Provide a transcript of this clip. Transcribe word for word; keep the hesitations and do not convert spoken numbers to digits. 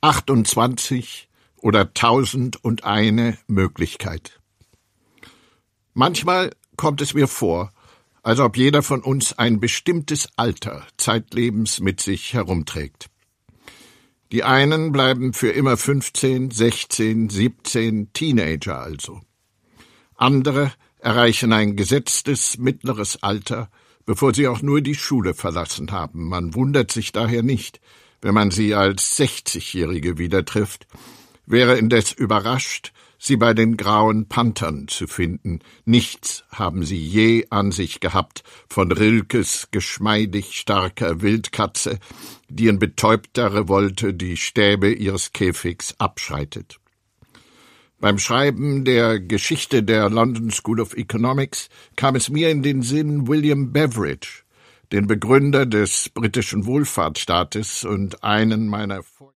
achtundzwanzig oder tausend und eine Möglichkeit. Manchmal kommt es mir vor, als ob jeder von uns ein bestimmtes Alter zeitlebens mit sich herumträgt. Die einen bleiben für immer fünfzehn, sechzehn, siebzehn, Teenager also. Andere erreichen ein gesetztes mittleres Alter, bevor sie auch nur die Schule verlassen haben. Man wundert sich daher nicht, wenn man sie als sechzigjährige wieder trifft, wäre indes überrascht, sie bei den Grauen Panthern zu finden. Nichts haben sie je an sich gehabt von Rilkes geschmeidig starker Wildkatze, die in betäubter Revolte die Stäbe ihres Käfigs abschreitet. Beim Schreiben der Geschichte der London School of Economics kam es mir in den Sinn, William Beveridge, den Begründer des britischen Wohlfahrtsstaates und einen meiner